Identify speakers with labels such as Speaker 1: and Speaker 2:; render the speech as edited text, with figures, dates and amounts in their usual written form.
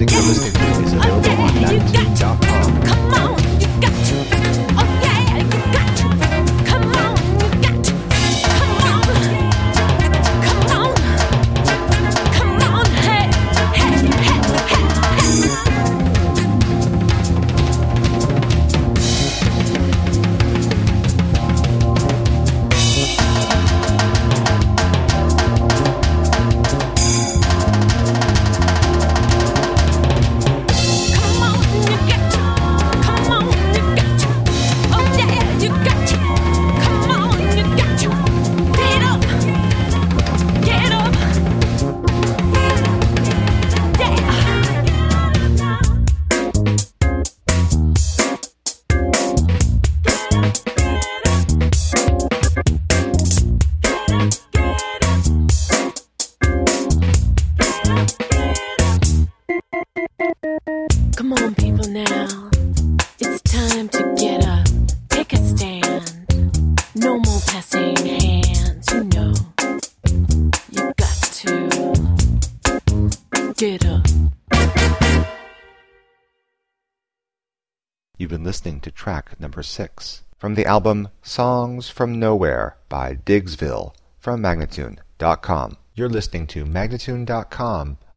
Speaker 1: music you're listening to is available on Magnitude.com.
Speaker 2: Come on, you got to. Oh yeah, you got to. Come on, you got to. Come on. Come on. Come on. Hey, hey, hey, hey, hey. Come on, people, now. It's time to get up. Take a stand. No more passing hands. You know, you got to get up.
Speaker 1: You've been listening to track number 6 from the album Songs from Nowhere by Diggsville from Magnatune.com. You're listening to Magnatune.com